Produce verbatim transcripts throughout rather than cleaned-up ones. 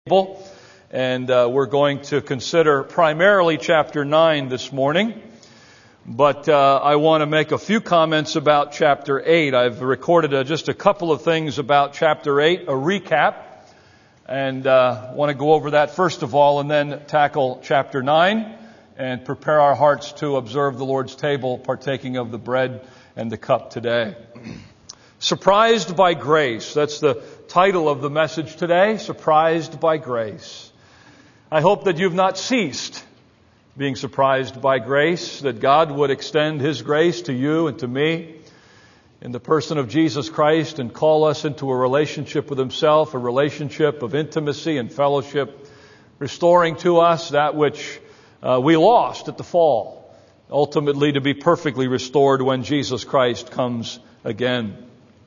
And uh, we're going to consider primarily chapter nine this morning. But uh, I want to make a few comments about chapter eight. I've recorded uh, just a couple of things about chapter eight, a recap. And uh, want to go over that first of all and then tackle chapter nine and prepare our hearts to observe the Lord's table, partaking of the bread and the cup today. Surprised by Grace. That's the title of the message today, Surprised by Grace. I hope that you've not ceased being surprised by grace, that God would extend His grace to you and to me in the person of Jesus Christ and call us into a relationship with Himself, a relationship of intimacy and fellowship, restoring to us that which uh, we lost at the fall, ultimately to be perfectly restored when Jesus Christ comes again.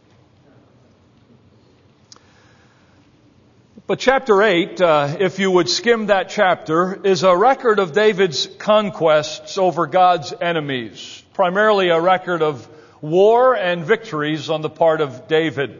But chapter eight, uh, if you would skim that chapter, is a record of David's conquests over God's enemies. Primarily a record of war and victories on the part of David.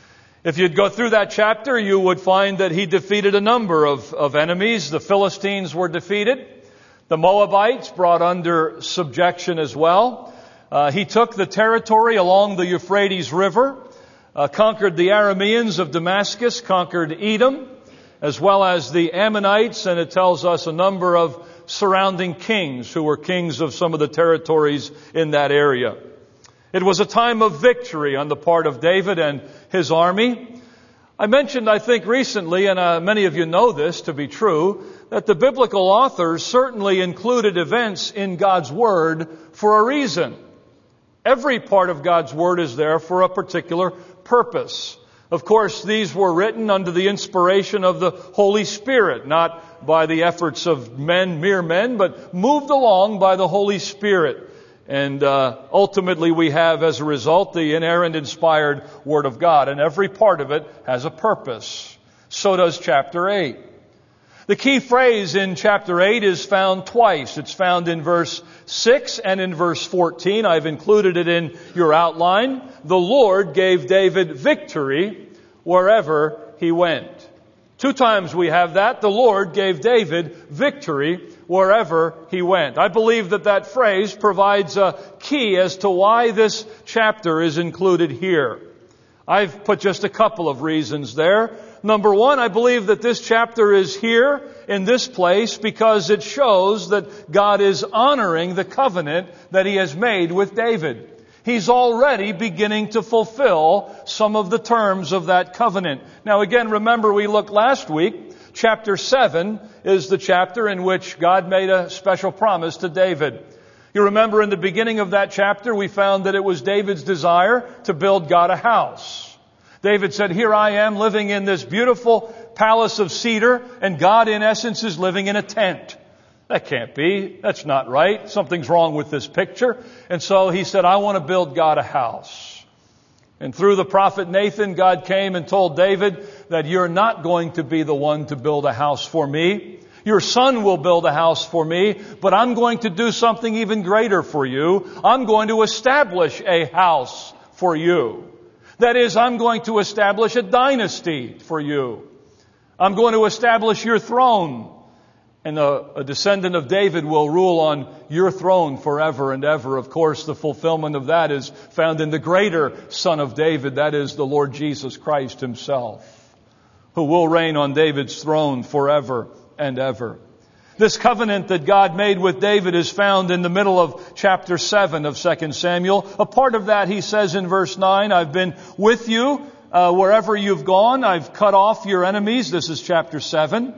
If you'd go through that chapter, you would find that he defeated a number of, of enemies. The Philistines were defeated. The Moabites brought under subjection as well. Uh, he took the territory along the Euphrates River. Uh, conquered the Arameans of Damascus, conquered Edom, as well as the Ammonites, and it tells us a number of surrounding kings who were kings of some of the territories in that area. It was a time of victory on the part of David and his army. I mentioned, I think, recently, and uh, many of you know this to be true, that the biblical authors certainly included events in God's Word for a reason. Every part of God's Word is there for a particular purpose. Of course, these were written under the inspiration of the Holy Spirit, not by the efforts of men, mere men, but moved along by the Holy Spirit. And uh, ultimately we have, as a result, the inerrant, inspired Word of God. And every part of it has a purpose. So does chapter eight. The key phrase in chapter eight is found twice. It's found in verse six and in verse fourteen. I've included it in your outline. The Lord gave David victory wherever he went. Two times we have that. The Lord gave David victory wherever he went. I believe that that phrase provides a key as to why this chapter is included here. I've put just a couple of reasons there. Number one, I believe that this chapter is here in this place because it shows that God is honoring the covenant that He has made with David. He's already beginning to fulfill some of the terms of that covenant. Now again, remember we looked last week, chapter seven is the chapter in which God made a special promise to David. You remember in the beginning of that chapter, we found that it was David's desire to build God a house. David said, here I am living in this beautiful palace of cedar, and God in essence is living in a tent. That can't be. That's not right. Something's wrong with this picture. And so he said, I want to build God a house. And through the prophet Nathan, God came and told David that you're not going to be the one to build a house for me. Your son will build a house for me, but I'm going to do something even greater for you. I'm going to establish a house for you. That is, I'm going to establish a dynasty for you. I'm going to establish your throne. And a, a descendant of David will rule on your throne forever and ever. Of course, the fulfillment of that is found in the greater Son of David. That is the Lord Jesus Christ Himself, who will reign on David's throne forever and ever. This covenant that God made with David is found in the middle of chapter seven of Second Samuel. A part of that he says in verse nine, I've been with you uh, wherever you've gone. I've cut off your enemies. This is chapter seven.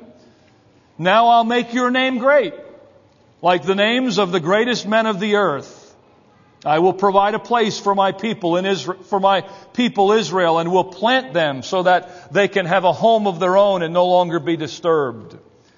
Now I'll make your name great, like the names of the greatest men of the earth. I will provide a place for my people in Israel, for my people Israel, and will plant them so that they can have a home of their own and no longer be disturbed.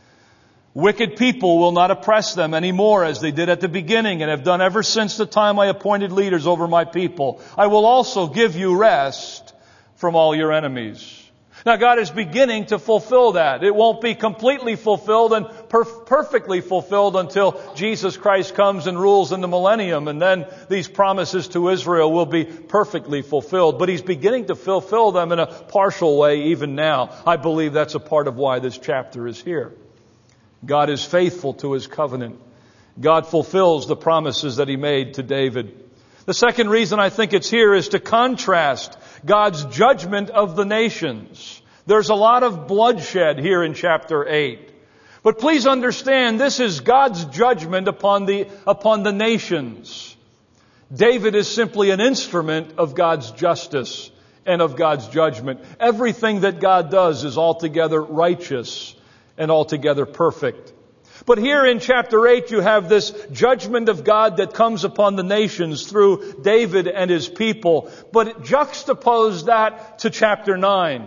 Wicked people will not oppress them anymore as they did at the beginning and have done ever since the time I appointed leaders over my people. I will also give you rest from all your enemies. Now God is beginning to fulfill that. It won't be completely fulfilled and perf- perfectly fulfilled until Jesus Christ comes and rules in the millennium, and then these promises to Israel will be perfectly fulfilled. But He's beginning to fulfill them in a partial way even now. I believe that's a part of why this chapter is here. God is faithful to His covenant. God fulfills the promises that He made to David. The second reason I think it's here is to contrast God's judgment of the nations. There's a lot of bloodshed here in chapter eight. But please understand, this is God's judgment upon the, upon the nations. David is simply an instrument of God's justice and of God's judgment. Everything that God does is altogether righteous and altogether perfect. But here in chapter eight, you have this judgment of God that comes upon the nations through David and his people. But juxtapose that to chapter nine.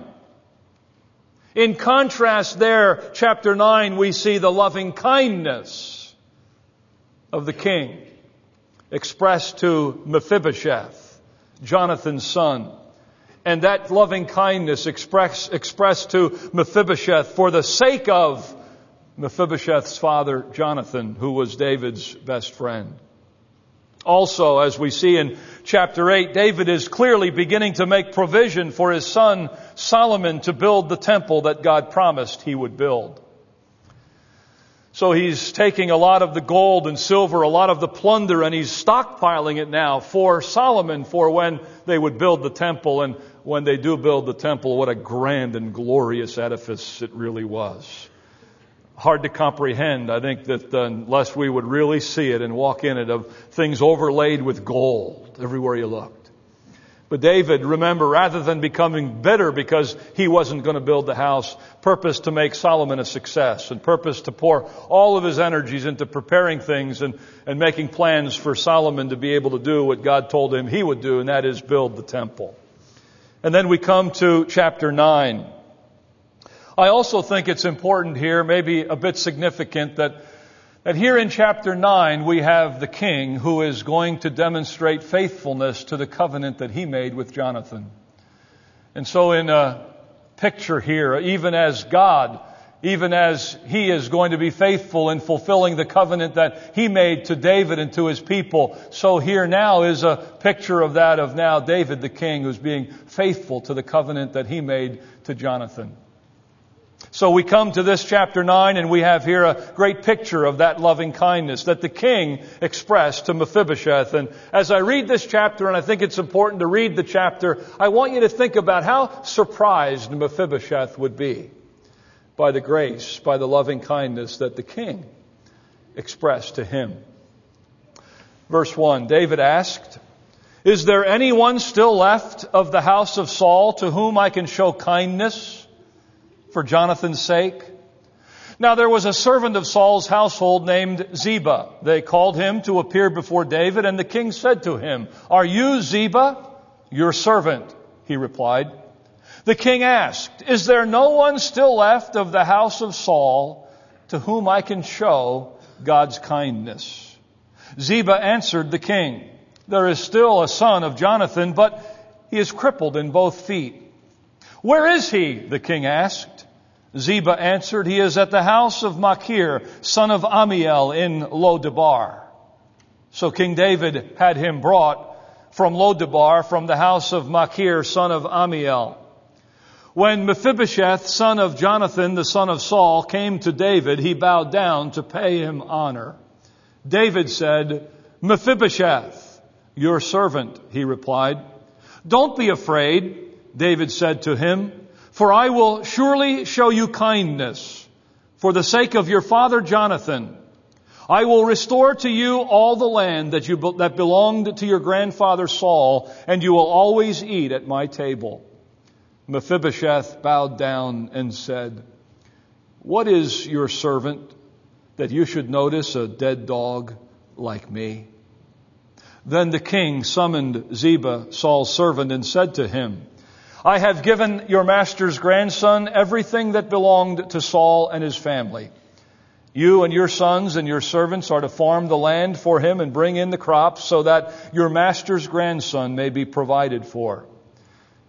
In contrast there, chapter nine, we see the loving kindness of the king expressed to Mephibosheth, Jonathan's son. And that loving kindness express, expressed to Mephibosheth for the sake of Mephibosheth's father, Jonathan, who was David's best friend. Also, as we see in chapter eight, David is clearly beginning to make provision for his son Solomon to build the temple that God promised he would build. So he's taking a lot of the gold and silver, a lot of the plunder, and he's stockpiling it now for Solomon for when they would build the temple. And when they do build the temple, what a grand and glorious edifice it really was. Hard to comprehend. I think that uh, unless we would really see it and walk in it, of things overlaid with gold everywhere you looked. But David, remember, rather than becoming bitter because he wasn't going to build the house, purposed to make Solomon a success and purposed to pour all of his energies into preparing things and, and making plans for Solomon to be able to do what God told him he would do, and that is build the temple. And then we come to chapter nine. I also think it's important here, maybe a bit significant, that, that here in chapter nine we have the king who is going to demonstrate faithfulness to the covenant that he made with Jonathan. And so in a picture here, even as God, even as he is going to be faithful in fulfilling the covenant that he made to David and to his people, so here now is a picture of that of now David the king who's being faithful to the covenant that he made to Jonathan. So we come to this chapter nine and we have here a great picture of that loving kindness that the king expressed to Mephibosheth. And as I read this chapter, and I think it's important to read the chapter, I want you to think about how surprised Mephibosheth would be by the grace, by the loving kindness that the king expressed to him. Verse one, David asked, "Is there anyone still left of the house of Saul to whom I can show kindness for Jonathan's sake?" Now there was a servant of Saul's household named Ziba. They called him to appear before David, and the king said to him, "Are you Ziba?" "Your servant," he replied. The king asked, "Is there no one still left of the house of Saul to whom I can show God's kindness?" Ziba answered the king, "There is still a son of Jonathan, but he is crippled in both feet." "Where is he?" the king asked. Ziba answered, "He is at the house of Machir, son of Amiel, in Lo-debar." So King David had him brought from Lo-debar, from the house of Machir, son of Amiel. When Mephibosheth, son of Jonathan, the son of Saul, came to David, he bowed down to pay him honor. David said, "Mephibosheth, your servant," he replied. "Don't be afraid," David said to him, "for I will surely show you kindness for the sake of your father Jonathan. I will restore to you all the land that you that belonged to your grandfather Saul, and you will always eat at my table." Mephibosheth bowed down and said, "What is your servant that you should notice a dead dog like me?" Then the king summoned Ziba, Saul's servant, and said to him, "I have given your master's grandson everything that belonged to Saul and his family. You and your sons and your servants are to farm the land for him and bring in the crops so that your master's grandson may be provided for.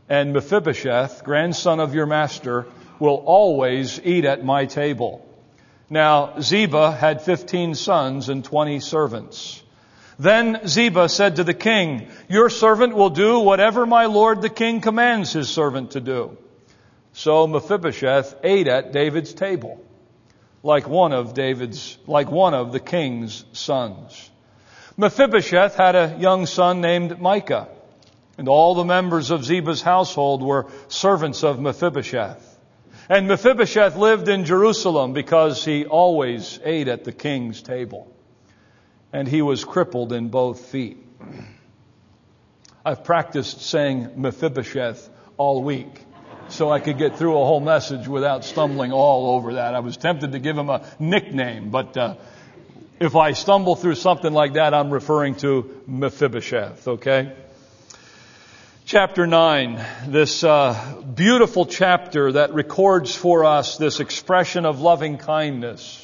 and Mephibosheth, grandson of your master, will always eat at my table. Now Ziba had fifteen sons and twenty servants. Then Ziba said to the king, your servant will do whatever my lord the king commands his servant to do. So Mephibosheth ate at David's table, like one of David's, like one of the king's sons. Mephibosheth had a young son named Micah, and all the members of Ziba's household were servants of Mephibosheth. And Mephibosheth lived in Jerusalem because he always ate at the king's table. And he was crippled in both feet. I've practiced saying Mephibosheth all week so I could get through a whole message without stumbling all over that. I was tempted to give him a nickname, but uh, if I stumble through something like that, I'm referring to Mephibosheth, okay? Chapter nine, this uh, beautiful chapter that records for us this expression of loving kindness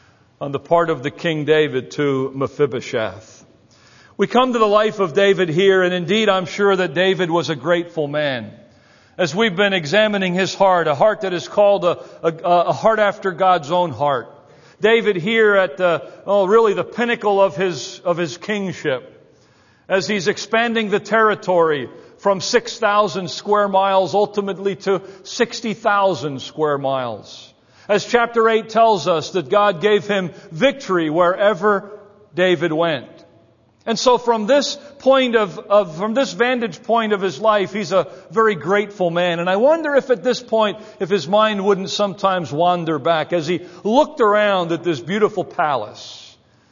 on the part of the King David to Mephibosheth. We come to the life of David here, and indeed I'm sure that David was a grateful man. As we've been examining his heart, a heart that is called a, a, a heart after God's own heart. David here at the, oh really the pinnacle of his, of his kingship, as he's expanding the territory from six thousand square miles ultimately to sixty thousand square miles. As chapter eight tells us that God gave him victory wherever David went. And so from this point of, of, from this vantage point of his life, he's a very grateful man. And I wonder if at this point, if his mind wouldn't sometimes wander back as he looked around at this beautiful palace,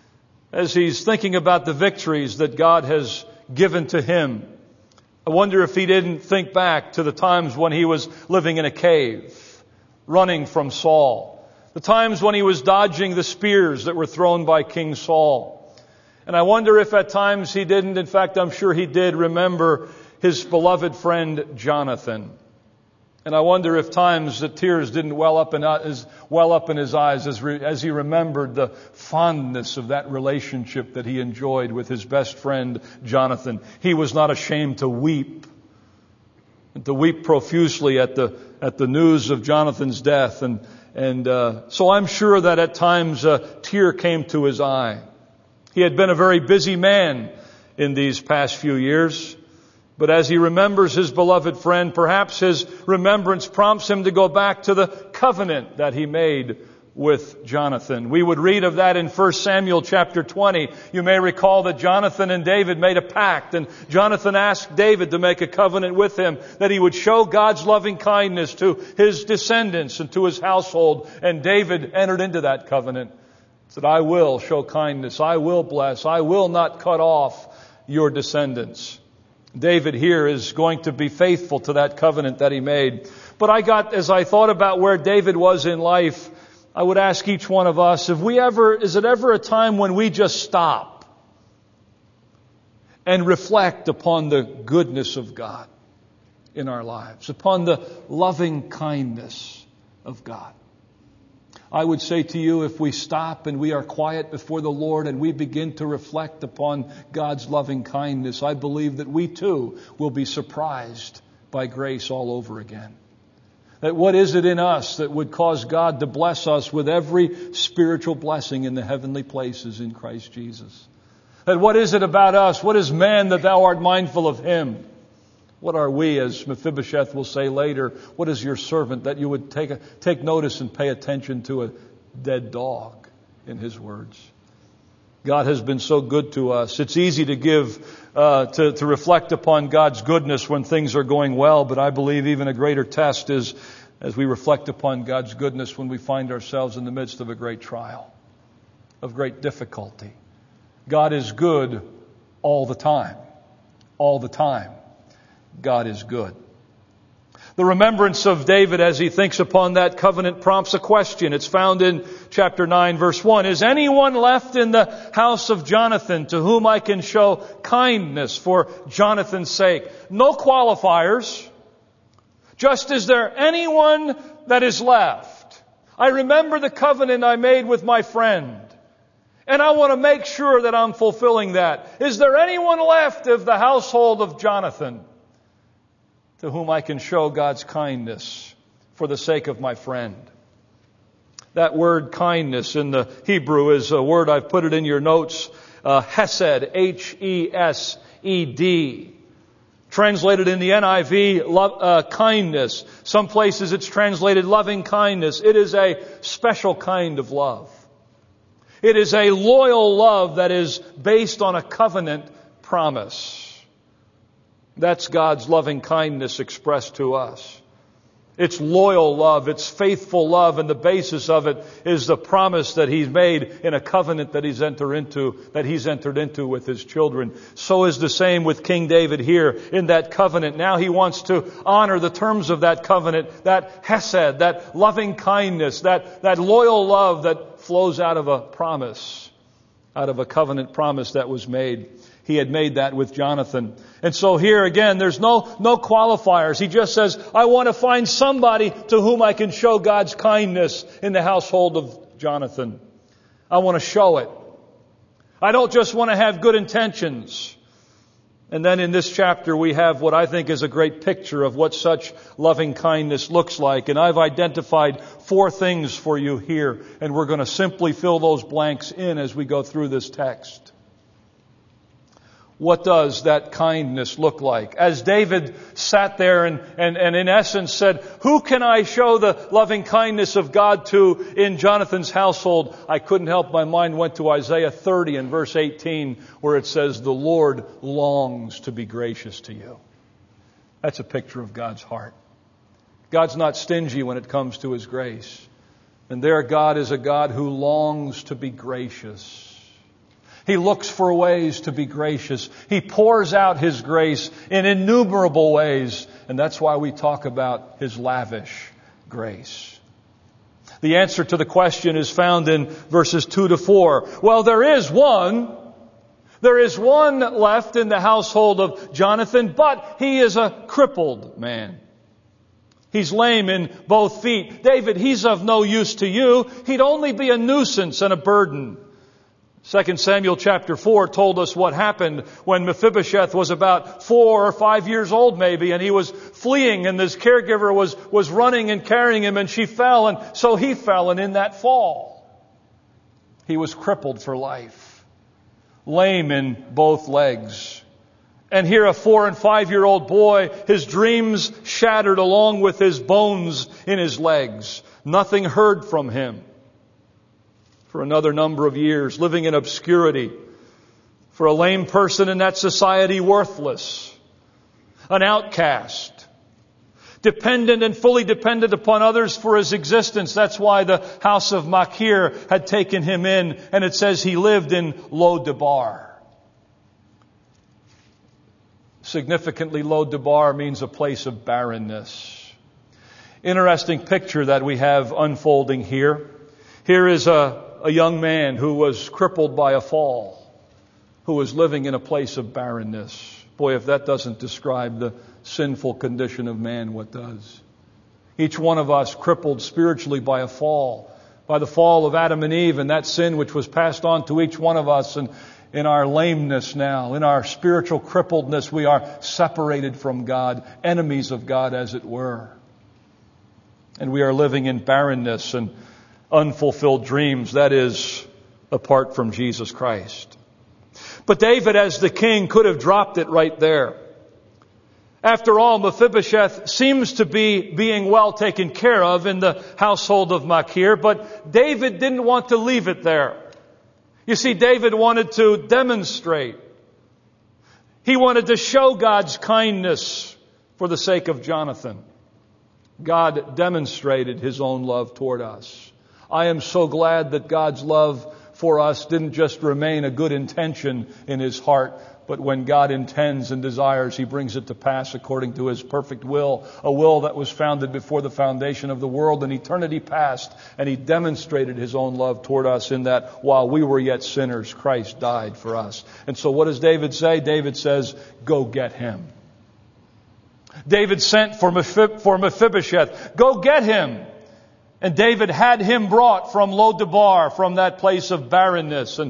as he's thinking about the victories that God has given to him. I wonder if he didn't think back to the times when he was living in a cave, running from Saul. The times when he was dodging the spears that were thrown by King Saul. And I wonder if at times he didn't, in fact I'm sure he did, remember his beloved friend Jonathan. And I wonder if times the tears didn't well up in his, well up in his eyes as, re, as he remembered the fondness of that relationship that he enjoyed with his best friend Jonathan. He was not ashamed to weep, and to weep profusely at the at the news of Jonathan's death. And and uh, so I'm sure that at times a tear came to his eye. He had been a very busy man in these past few years. But as he remembers his beloved friend, perhaps his remembrance prompts him to go back to the covenant that he made with Jonathan. We would read of that in First Samuel chapter twenty. You may recall that Jonathan and David made a pact, and Jonathan asked David to make a covenant with him that he would show God's loving kindness to his descendants and to his household. And David entered into that covenant. Said, I will show kindness. I will bless. I will not cut off your descendants. David here is going to be faithful to that covenant that he made. But I got, as I thought about where David was in life, I would ask each one of us, if we ever, is it ever a time when we just stop and reflect upon the goodness of God in our lives, upon the loving kindness of God? I would say to you, if we stop and we are quiet before the Lord and we begin to reflect upon God's loving kindness, I believe that we too will be surprised by grace all over again. That what is it in us that would cause God to bless us with every spiritual blessing in the heavenly places in Christ Jesus? That what is it about us? What is man that thou art mindful of him? What are we, as Mephibosheth will say later, what is your servant that you would take a, take notice and pay attention to a dead dog, in his words? God has been so good to us. It's easy to give, uh, to, to reflect upon God's goodness when things are going well, but I believe even a greater test is as we reflect upon God's goodness when we find ourselves in the midst of a great trial, of great difficulty. God is good all the time. All the time. God is good. The remembrance of David as he thinks upon that covenant prompts a question. It's found in chapter nine, verse one. Is anyone left in the house of Jonathan to whom I can show kindness for Jonathan's sake? No qualifiers. Just is there anyone that is left? I remember the covenant I made with my friend, and I want to make sure that I'm fulfilling that. Is there anyone left of the household of Jonathan? to whom I can show God's kindness for the sake of my friend. That word kindness in the Hebrew is a word, I've put it in your notes, uh, hesed, H E S E D. Translated in the N I V, love, uh, kindness. Some places it's translated loving kindness. It is a special kind of love. It is a loyal love that is based on a covenant promise. That's God's loving kindness expressed to us. It's loyal love, it's faithful love, and the basis of it is the promise that He's made in a covenant that He's entered into, that He's entered into with His children. So is the same with King David here in that covenant. Now he wants to honor the terms of that covenant, that hesed, that loving kindness, that, that loyal love that flows out of a promise, out of a covenant promise that was made. He had made that with Jonathan. And so here again, there's no, no qualifiers. He just says, I want to find somebody to whom I can show God's kindness in the household of Jonathan. I want to show it. I don't just want to have good intentions. And then in this chapter we have what I think is a great picture of what such loving kindness looks like. And I've identified four things for you here. And we're going to simply fill those blanks in as we go through this text. What does that kindness look like? As David sat there and, and, and in essence said, who can I show the loving kindness of God to in Jonathan's household? I couldn't help, my mind went to Isaiah thirty and verse eighteen, where it says, the Lord longs to be gracious to you. That's a picture of God's heart. God's not stingy when it comes to His grace. And there God is a God who longs to be gracious. He looks for ways to be gracious. He pours out His grace in innumerable ways. And that's why we talk about His lavish grace. The answer to the question is found in verses two to four. Well, there is one. There is one left in the household of Jonathan, but he is a crippled man. He's lame in both feet. David, he's of no use to you. He'd only be a nuisance and a burden. Second Samuel chapter four told us what happened when Mephibosheth was about four or five years old maybe, and he was fleeing, and this caregiver was, was running and carrying him, and she fell, and so he fell, and in that fall, he was crippled for life, lame in both legs. And here a four and five year old boy, his dreams shattered along with his bones in his legs. Nothing heard from him. For another number of years, living in obscurity. For a lame person in that society, worthless. An outcast. Dependent and fully dependent upon others for his existence. That's why the house of Machir had taken him in. And it says he lived in Lo-debar. Significantly, Lo-debar means a place of barrenness. Interesting picture that we have unfolding here. Here is a A young man who was crippled by a fall, who was living in a place of barrenness. Boy, if that doesn't describe the sinful condition of man, what does? Each one of us crippled spiritually by a fall, by the fall of Adam and Eve, and that sin which was passed on to each one of us. And in our lameness now, in our spiritual crippledness, we are separated from God, enemies of God as it were. And we are living in barrenness and unfulfilled dreams, that is, apart from Jesus Christ. But David, as the king, could have dropped it right there. After all, Mephibosheth seems to be being well taken care of in the household of Machir, but David didn't want to leave it there. You see, David wanted to demonstrate. He wanted to show God's kindness for the sake of Jonathan. God demonstrated His own love toward us. I am so glad that God's love for us didn't just remain a good intention in His heart, but when God intends and desires, He brings it to pass according to His perfect will, a will that was founded before the foundation of the world in eternity past, and He demonstrated His own love toward us in that while we were yet sinners, Christ died for us. And so what does David say? David says, go get him. David sent for Mephibosheth. Go get him. And David had him brought from Lo-debar, from that place of barrenness. And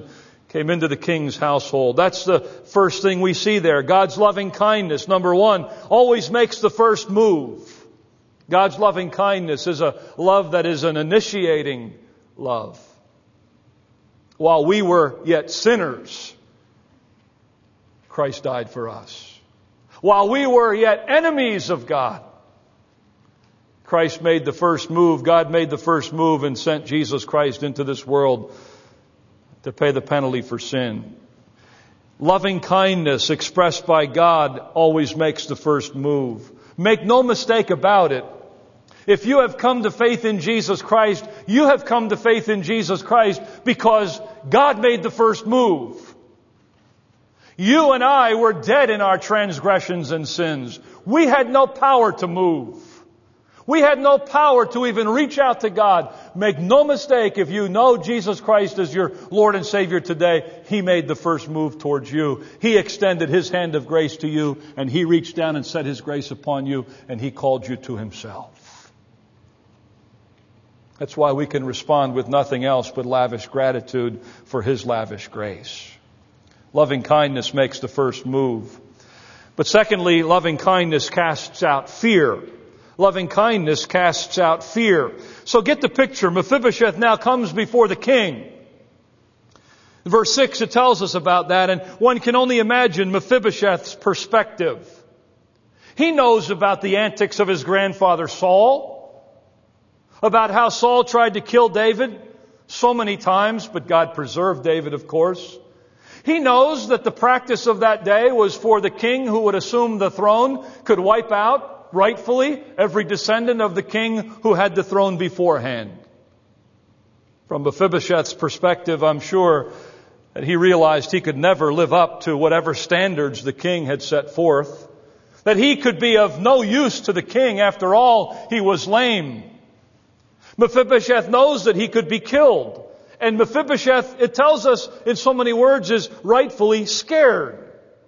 Came into the king's household. That's the first thing we see there. God's loving kindness, number one, always makes the first move. God's loving kindness is a love that is an initiating love. While we were yet sinners, Christ died for us. While we were yet enemies of God, Christ made the first move. God made the first move and sent Jesus Christ into this world to pay the penalty for sin. Loving kindness expressed by God always makes the first move. Make no mistake about it. If you have come to faith in Jesus Christ, you have come to faith in Jesus Christ because God made the first move. You and I were dead in our transgressions and sins. We had no power to move. We had no power to even reach out to God. Make no mistake, if you know Jesus Christ as your Lord and Savior today, He made the first move towards you. He extended His hand of grace to you, and He reached down and set His grace upon you, and He called you to Himself. That's why we can respond with nothing else but lavish gratitude for His lavish grace. Loving kindness makes the first move. But secondly, loving kindness casts out fear. Loving kindness casts out fear. So get the picture. Mephibosheth now comes before the king. In verse six, it tells us about that, and one can only imagine Mephibosheth's perspective. He knows about the antics of his grandfather Saul, about how Saul tried to kill David so many times, but God preserved David, of course. He knows that the practice of that day was for the king who would assume the throne could wipe out rightfully every descendant of the king who had the throne beforehand. From Mephibosheth's perspective, I'm sure that he realized he could never live up to whatever standards the king had set forth. That he could be of no use to the king. After all, he was lame. Mephibosheth knows that he could be killed. And Mephibosheth, it tells us in so many words, is rightfully scared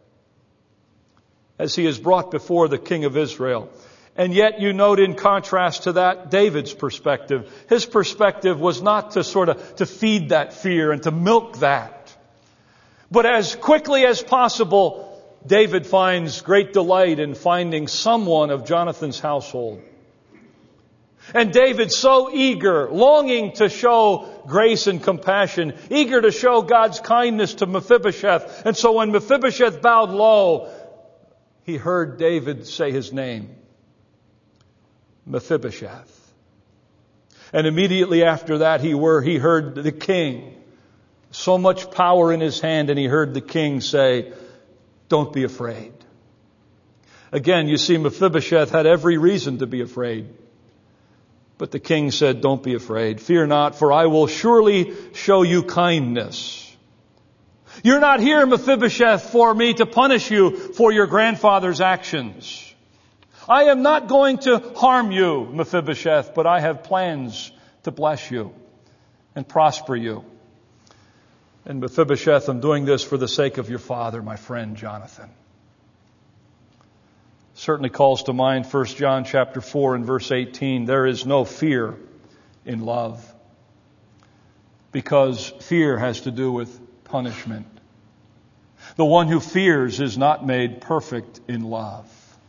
as he is brought before the king of Israel. And yet you note in contrast to that, David's perspective. His perspective was not to sort of, to feed that fear and to milk that. But as quickly as possible, David finds great delight in finding someone of Jonathan's household. And David so eager, longing to show grace and compassion, eager to show God's kindness to Mephibosheth. And so when Mephibosheth bowed low, he heard David say his name, Mephibosheth. And immediately after that, he were, he heard the king, so much power in his hand, and he heard the king say, "Don't be afraid." Again, you see, Mephibosheth had every reason to be afraid. But the king said, "Don't be afraid. Fear not, for I will surely show you kindness. You're not here, Mephibosheth, for me to punish you for your grandfather's actions. I am not going to harm you, Mephibosheth, but I have plans to bless you and prosper you. And Mephibosheth, I'm doing this for the sake of your father, my friend Jonathan." Certainly calls to mind First John chapter four and verse eighteen. There is no fear in love, because fear has to do with punishment. The one who fears is not made perfect in love.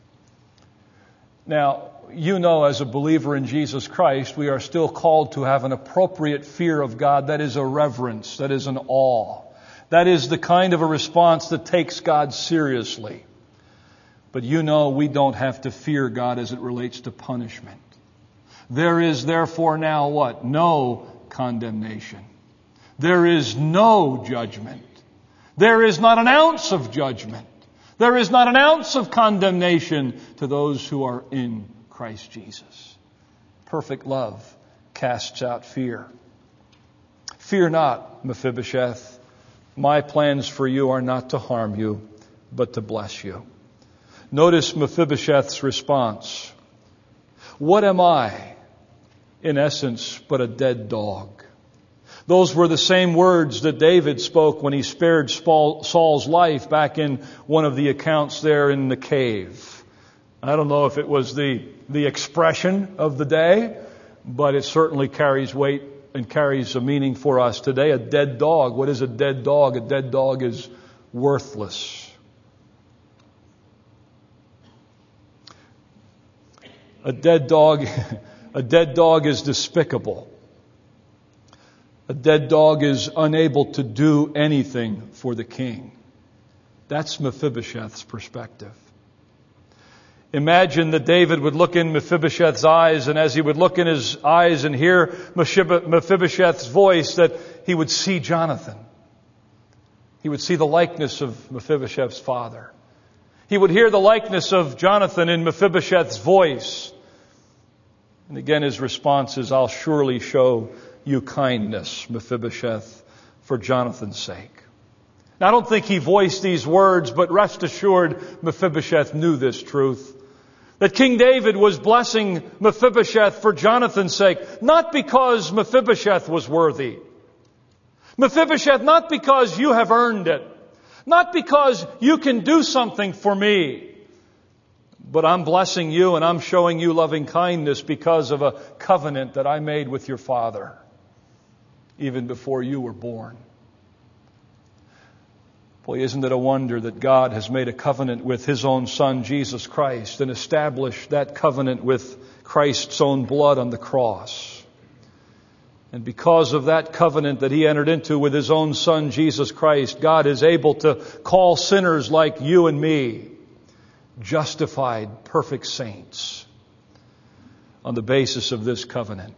Now, you know, as a believer in Jesus Christ, we are still called to have an appropriate fear of God. That is a reverence. That is an awe. That is the kind of a response that takes God seriously. But you know, we don't have to fear God as it relates to punishment. There is therefore now what? No condemnation. There is no judgment. There is not an ounce of judgment. There is not an ounce of condemnation to those who are in Christ Jesus. Perfect love casts out fear. Fear not, Mephibosheth. My plans for you are not to harm you, but to bless you. Notice Mephibosheth's response. What am I, in essence, but a dead dog? Those were the same words that David spoke when he spared Saul's life back in one of the accounts there in the cave. I don't know if it was the, the expression of the day, but it certainly carries weight and carries a meaning for us today. A dead dog. What is a dead dog? A dead dog is worthless. A dead dog, a dead dog is despicable. A dead dog is unable to do anything for the king. That's Mephibosheth's perspective. Imagine that David would look in Mephibosheth's eyes, and as he would look in his eyes and hear Mephibosheth's voice, that he would see Jonathan. He would see the likeness of Mephibosheth's father. He would hear the likeness of Jonathan in Mephibosheth's voice. And again his response is, I'll surely show you kindness, Mephibosheth, for Jonathan's sake. Now, I don't think he voiced these words, but rest assured Mephibosheth knew this truth. That King David was blessing Mephibosheth for Jonathan's sake, not because Mephibosheth was worthy. Mephibosheth, not because you have earned it. Not because you can do something for me. But I'm blessing you and I'm showing you loving kindness because of a covenant that I made with your father, even before you were born. Boy, isn't it a wonder that God has made a covenant with His own Son, Jesus Christ, and established that covenant with Christ's own blood on the cross. And because of that covenant that He entered into with His own Son, Jesus Christ, God is able to call sinners like you and me justified, perfect saints on the basis of this covenant.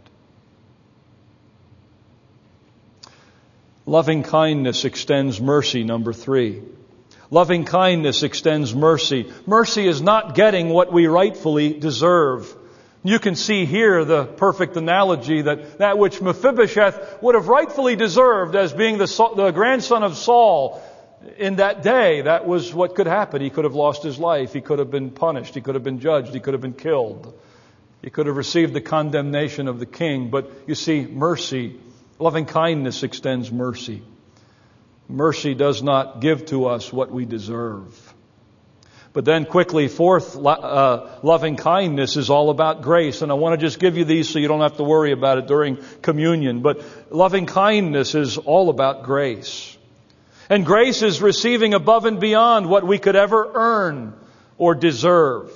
Loving kindness extends mercy, number three. Loving kindness extends mercy. Mercy is not getting what we rightfully deserve. You can see here the perfect analogy that that which Mephibosheth would have rightfully deserved as being the, the grandson of Saul in that day, that was what could happen. He could have lost his life. He could have been punished. He could have been judged. He could have been killed. He could have received the condemnation of the king. But you see, mercy, loving kindness extends mercy. Mercy does not give to us what we deserve. But then quickly, fourth, uh, loving kindness is all about grace. And I want to just give you these so you don't have to worry about it during communion. But loving kindness is all about grace. And grace is receiving above and beyond what we could ever earn or deserve.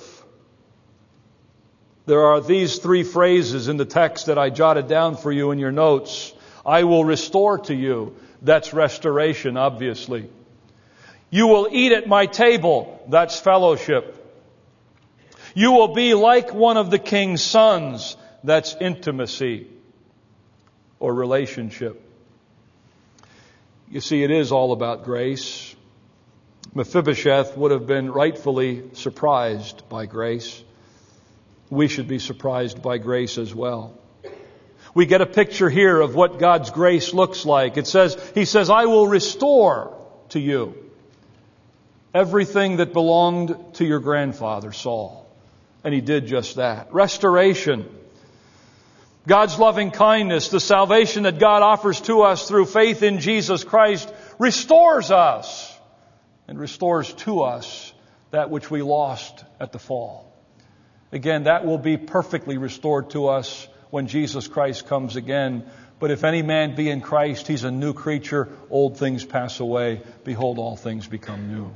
There are these three phrases in the text that I jotted down for you in your notes. I will restore to you. That's restoration, obviously. You will eat at my table. That's fellowship. You will be like one of the king's sons. That's intimacy or relationship. You see, it is all about grace. Mephibosheth would have been rightfully surprised by grace. We should be surprised by grace as well. We get a picture here of what God's grace looks like. It says, He says, I will restore to you everything that belonged to your grandfather, Saul. And He did just that. Restoration. God's loving kindness, the salvation that God offers to us through faith in Jesus Christ, restores us and restores to us that which we lost at the fall. Again, that will be perfectly restored to us when Jesus Christ comes again. But if any man be in Christ, he's a new creature. Old things pass away. Behold, all things become new.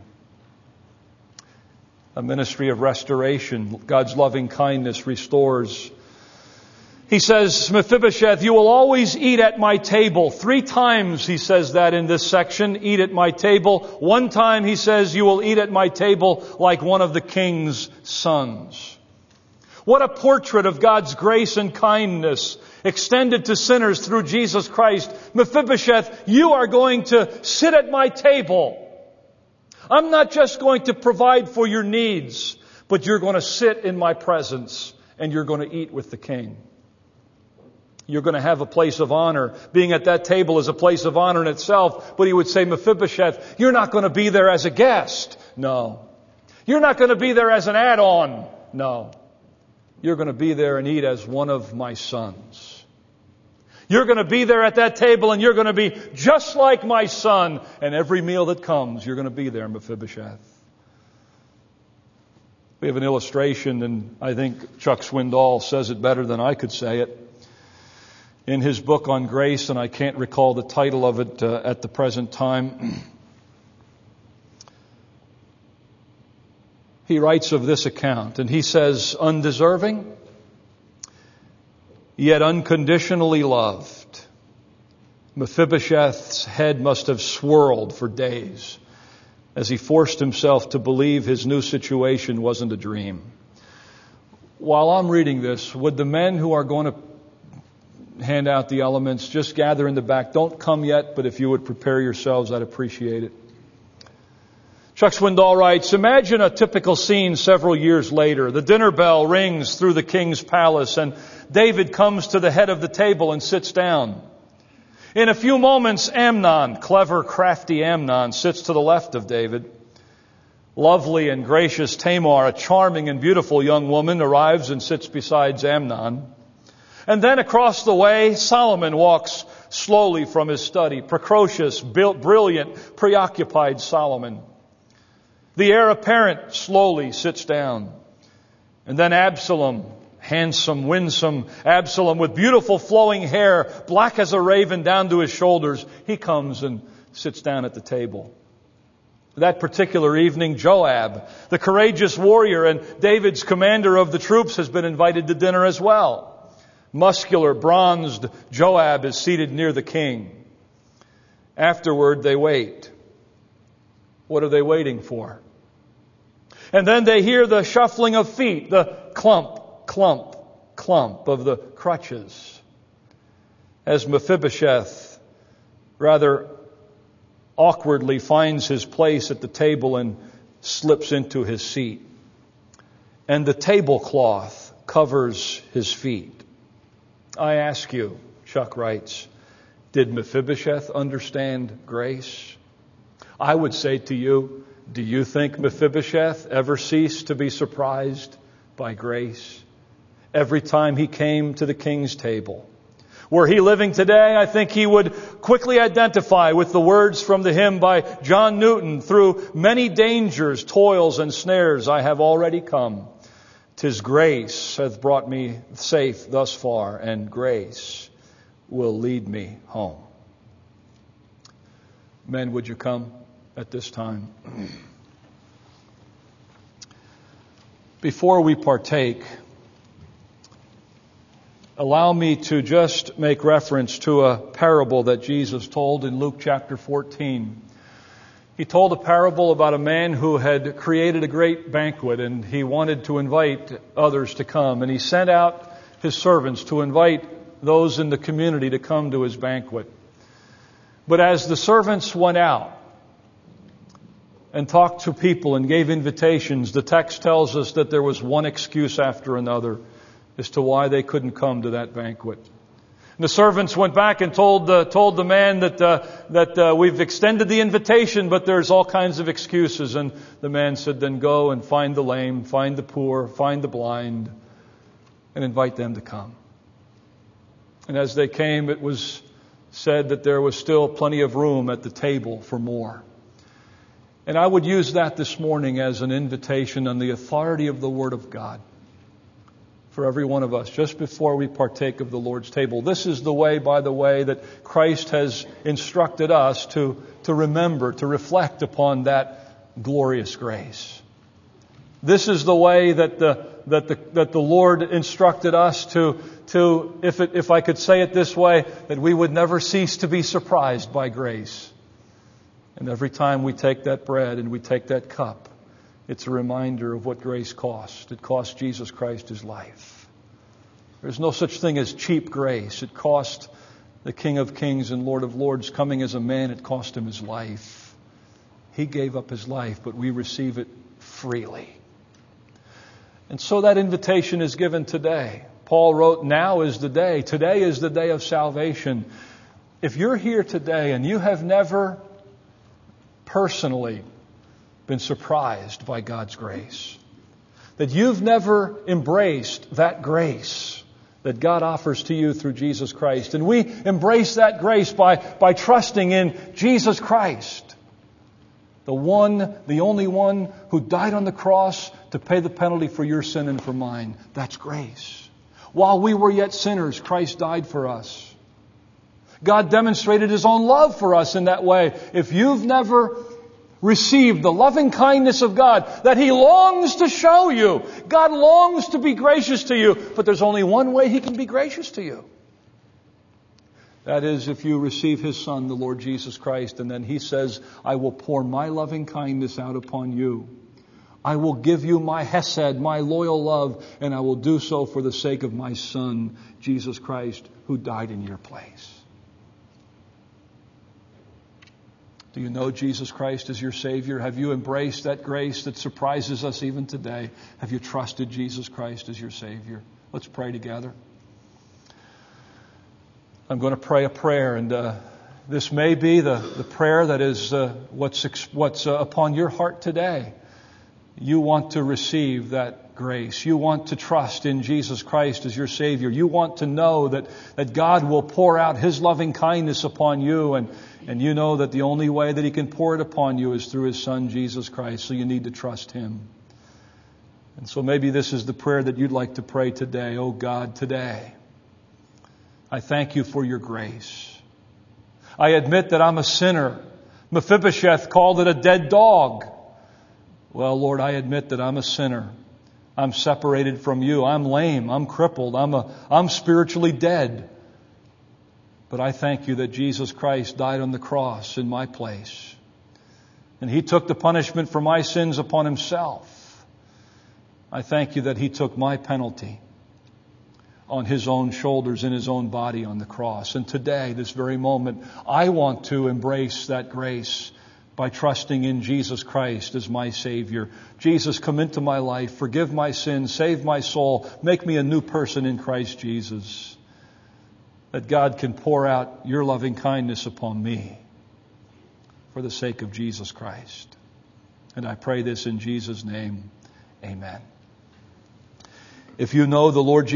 A ministry of restoration. God's loving kindness restores. He says, Mephibosheth, you will always eat at my table. Three times he says that in this section, eat at my table. One time he says, you will eat at my table like one of the king's sons. What a portrait of God's grace and kindness extended to sinners through Jesus Christ. Mephibosheth, you are going to sit at my table. I'm not just going to provide for your needs, but you're going to sit in my presence and you're going to eat with the king. You're going to have a place of honor. Being at that table is a place of honor in itself. But he would say, Mephibosheth, you're not going to be there as a guest. No. You're not going to be there as an add-on. No. You're going to be there and eat as one of my sons. You're going to be there at that table and you're going to be just like my son. And every meal that comes, you're going to be there, Mephibosheth. We have an illustration, and I think Chuck Swindoll says it better than I could say it. in his book on grace, and I can't recall the title of it uh, at the present time. He writes of this account, and he says, undeserving, yet unconditionally loved. Mephibosheth's head must have swirled for days as he forced himself to believe his new situation wasn't a dream. While I'm reading this, would the men who are going to hand out the elements just gather in the back? Don't come yet, but if you would prepare yourselves, I'd appreciate it. Chuck Swindoll writes, imagine a typical scene several years later. The dinner bell rings through the king's palace, and David comes to the head of the table and sits down. In a few moments, Amnon, clever, crafty Amnon, sits to the left of David. Lovely and gracious Tamar, a charming and beautiful young woman, arrives and sits beside Amnon. And then across the way, Solomon walks slowly from his study. Precocious, brilliant, preoccupied Solomon. The heir apparent slowly sits down. And then Absalom, handsome, winsome Absalom with beautiful flowing hair, black as a raven down to his shoulders, he comes and sits down at the table. That particular evening, Joab, the courageous warrior and David's commander of the troops, has been invited to dinner as well. Muscular, bronzed Joab is seated near the king. Afterward, they wait. What are they waiting for? And then they hear the shuffling of feet, the clump, clump, clump of the crutches, as Mephibosheth rather awkwardly finds his place at the table and slips into his seat. And the tablecloth covers his feet. I ask you, Chuck writes, did Mephibosheth understand grace? I would say to you, do you think Mephibosheth ever ceased to be surprised by grace? Every time he came to the king's table. Were he living today, I think he would quickly identify with the words from the hymn by John Newton, through many dangers, toils, and snares I have already come. 'Tis grace hath brought me safe thus far, and grace will lead me home. Men, would you come at this time? Before we partake, allow me to just make reference to a parable that Jesus told in Luke chapter fourteen. He told a parable about a man who had created a great banquet, and he wanted to invite others to come. And he sent out his servants to invite those in the community to come to his banquet. But as the servants went out and talked to people and gave invitations, the text tells us that there was one excuse after another as to why they couldn't come to that banquet. The servants went back and told the, told the man that, uh, that uh, we've extended the invitation, but there's all kinds of excuses. And the man said, then go and find the lame, find the poor, find the blind, and invite them to come. And as they came, it was said that there was still plenty of room at the table for more. And I would use that this morning as an invitation on the authority of the Word of God for every one of us, just before we partake of the Lord's table. This is the way, by the way, that Christ has instructed us to, to remember, to reflect upon that glorious grace. This is the way that the, that the, that the Lord instructed us to, to if it, if I could say it this way, that we would never cease to be surprised by grace. And every time we take that bread and we take that cup, it's a reminder of what grace cost. It cost Jesus Christ His life. There's no such thing as cheap grace. It cost the King of Kings and Lord of Lords coming as a man. It cost Him His life. He gave up His life, but we receive it freely. And so that invitation is given today. Paul wrote, now is the day. Today is the day of salvation. If you're here today and you have never personally been surprised by God's grace, that you've never embraced that grace that God offers to you through Jesus Christ, and we embrace that grace by, by trusting in Jesus Christ, the one, the only one who died on the cross to pay the penalty for your sin and for mine. That's grace. While we were yet sinners, Christ died for us. God demonstrated His own love for us in that way. If you've never received the loving kindness of God that He longs to show you, God longs to be gracious to you, but there's only one way He can be gracious to you. That is, if you receive His Son, the Lord Jesus Christ, and then He says, I will pour my loving kindness out upon you. I will give you my hesed, my loyal love, and I will do so for the sake of my Son, Jesus Christ, who died in your place. Do you know Jesus Christ as your Savior? Have you embraced that grace that surprises us even today? Have you trusted Jesus Christ as your Savior? Let's pray together. I'm going to pray a prayer, and uh, this may be the, the prayer that is uh, what's what's uh, upon your heart today. You want to receive that grace. You want to trust in Jesus Christ as your Savior. You want to know that, that God will pour out His loving kindness upon you, and, and you know that the only way that He can pour it upon you is through His Son, Jesus Christ. So you need to trust Him. And so maybe this is the prayer that you'd like to pray today. Oh God, today, I thank you for your grace. I admit that I'm a sinner. Mephibosheth called it a dead dog. Well, Lord, I admit that I'm a sinner. I'm separated from you. I'm lame. I'm crippled. I'm a, I'm spiritually dead. But I thank you that Jesus Christ died on the cross in my place. And He took the punishment for my sins upon Himself. I thank you that He took my penalty on His own shoulders in His own body on the cross. And today, this very moment, I want to embrace that grace by trusting in Jesus Christ as my Savior. Jesus, come into my life, forgive my sins, save my soul, make me a new person in Christ Jesus. That God can pour out your loving kindness upon me for the sake of Jesus Christ. And I pray this in Jesus' name. Amen. If you know the Lord Jesus